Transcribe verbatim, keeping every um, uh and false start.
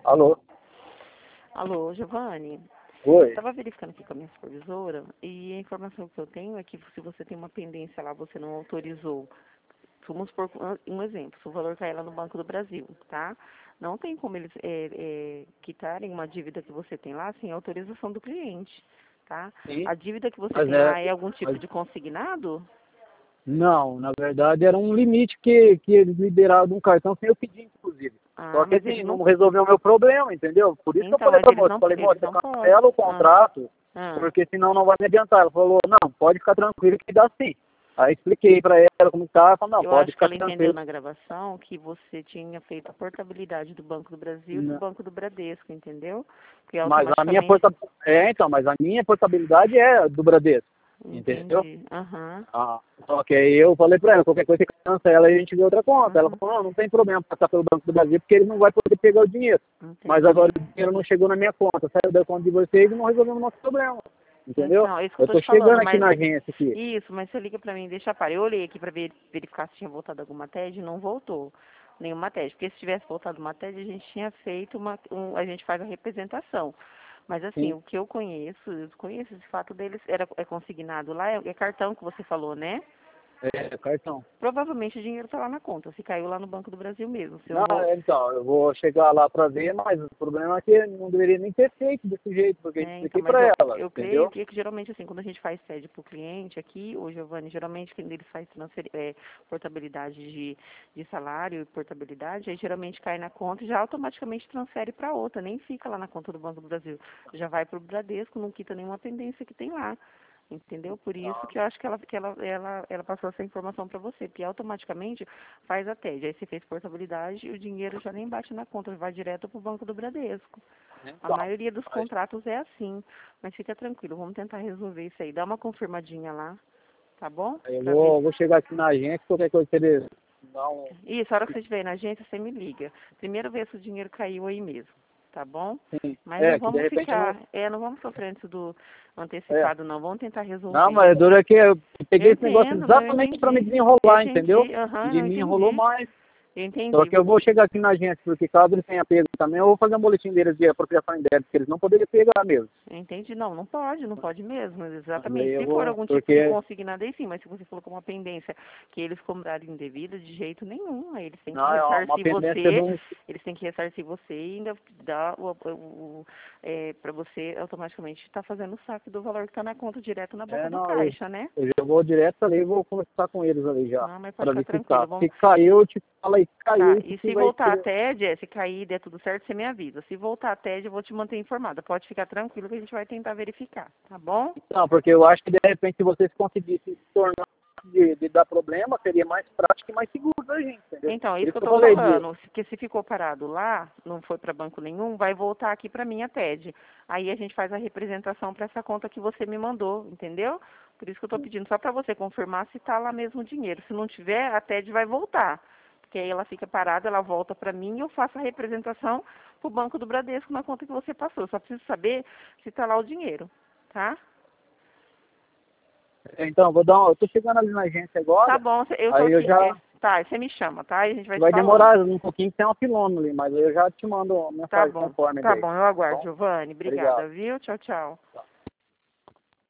Alô? Alô, Giovanni? Oi? Estava verificando aqui com a minha supervisora e a informação que eu tenho é que se você tem uma pendência lá, você não autorizou. Vamos por um exemplo, se o valor cair lá no Banco do Brasil, tá? Não tem como eles é, é, quitarem uma dívida que você tem lá sem autorização do cliente, tá? Sim, A dívida que você mas tem é... lá é algum tipo Mas, de consignado? não, na verdade era um limite que, que eles liberaram de um cartão sem eu pedir, inclusive. Só Ah, que mas assim, eles não... não resolveu o meu problema, entendeu? Por isso que eu Então, falei mas pra eles moça, não, falei, moça, eles você não podem. cancela o Ah, contrato, ah. porque senão não vai me adiantar. Ela falou, não, pode ficar tranquilo que dá sim. Aí expliquei pra ela como tá, ela falou, não, Eu pode acho que ficar ela entendeu tranquilo. na gravação que você tinha feito a portabilidade do Banco do Brasil e do Não. Banco do Bradesco, entendeu? Porque Mas a minha automaticamente... porta... é, então, mas a minha portabilidade é do Bradesco, entendeu? Entendi. Aham. Ah, só que aí eu falei pra ela, qualquer coisa que cancela e a gente vê outra conta. Ela Uhum. falou, não, não tem problema passar pelo Banco do Brasil, porque ele não vai poder pegar o dinheiro. Mas agora Entendi. o dinheiro não chegou na minha conta, saiu da conta de vocês e não resolveu o nosso problema. Entendeu? Então, é isso que eu Eu tô tô te falando, chegando aqui mas... na agência aqui. Isso, mas você liga pra mim, deixa para. Eu olhei aqui pra ver, verificar se tinha voltado alguma T E D, não voltou nenhuma T E D. Porque se tivesse voltado uma T E D, a gente tinha feito uma... Um, a gente faz a representação. Mas assim, Sim, o que eu conheço, eu conheço esse fato deles, era, é consignado lá, é, é cartão que você falou, né? é, cartão. Provavelmente o dinheiro tá lá na conta, se caiu lá no Banco do Brasil mesmo. Se eu Não, vou... é, então, eu vou chegar lá pra ver, mas o problema é que não deveria nem ter feito desse jeito, porque eu É, então, expliquei mas pra eu, ela, eu creio entendeu? que, que geralmente, assim, quando a gente faz sede para o cliente aqui, ô Giovanni, geralmente quando eles fazem transfer, é, portabilidade de, de salário e portabilidade, aí geralmente cai na conta e já automaticamente transfere para outra, nem fica lá na conta do Banco do Brasil. Já vai para o Bradesco, não quita nenhuma pendência que tem lá. Entendeu? Por isso que eu acho que ela, que ela, ela, ela passou essa informação para você, porque automaticamente faz a T E D. Aí você fez portabilidade e o dinheiro já nem bate na conta, vai direto para o Banco do Bradesco. A Então, maioria dos mas contratos é assim, mas fica tranquilo, vamos tentar resolver isso aí. Dá uma confirmadinha lá, tá bom? aí eu Pra ver vou, vou chegar aqui na agência, qualquer coisa que eles dão. se... Isso, a hora que você estiver aí na agência, você me liga. Primeiro ver se o dinheiro caiu aí mesmo, tá bom? Sim, Mas não é, que de vamos repente não. ficar, é, não vamos sofrer antes do É. antecipado, não. Vamos tentar Não, resolver. mas dura é que eu Eu peguei esse negócio entendo, não, eu exatamente para me entendi. Eu desenrolar, entendeu? entendi, aham, E não me enrolou entendi. mais. Eu Só entendi. que eu vou chegar aqui na agência, porque caso eles tenham pego também, eu vou fazer um boletim deles de apropriação indébita, porque eles não poderiam pegar mesmo. Entendi, não, não pode, não pode mesmo, Mas aí exatamente. eu Se for vou, algum tipo de porque, consignado, aí sim, mas se você falou com uma pendência que eles cobraram indevida, de jeito nenhum, aí eles têm que não, é uma ressarcir pendência de você, um. eles têm que ressarcir você e ainda dar o, o, o é, para você automaticamente estar fazendo o saque do valor que está na conta direto na boca É, do não, eu, caixa, né? eu já vou direto ali e vou conversar com eles ali já, Não, mas pode para ficar verificar. tranquilo, vamos. Se caiu, eu te falo aí, caiu, Tá, isso e que se vai voltar a ser. T E D, se cair e der tudo certo, você me avisa. Se voltar a T E D, eu vou te manter informada. Pode ficar tranquilo que a gente vai tentar verificar, tá bom? Não, porque eu acho que de repente se vocês conseguissem se tornar de, de dar problema, seria mais prático e mais seguro da gente, entendeu? Então, é Por isso isso que eu que eu tô falei de. falando. Porque se ficou parado lá, não foi para banco nenhum, vai voltar aqui para minha T E D. Aí a gente faz a representação para essa conta que você me mandou, entendeu? Por isso que eu tô pedindo só para você confirmar se tá lá mesmo o dinheiro. Se não tiver, a T E D vai voltar. Porque aí ela fica parada, ela volta para mim e eu faço a representação pro Banco do Bradesco na conta que você passou. Eu só preciso saber se tá lá o dinheiro, tá? Então, vou dar uma, eu tô chegando ali na agência Tá agora, bom, eu tô aí eu aqui. já É, tá, você me chama, tá? E a gente vai se vai falando. demorar um pouquinho que tem uma pilona ali, mas aí eu já te mando uma Tá mensagem bom, conforme tá daí. bom, eu Tá aguardo, bom? Giovanni. Obrigado. Obrigada, viu? Tchau, tchau. Tá.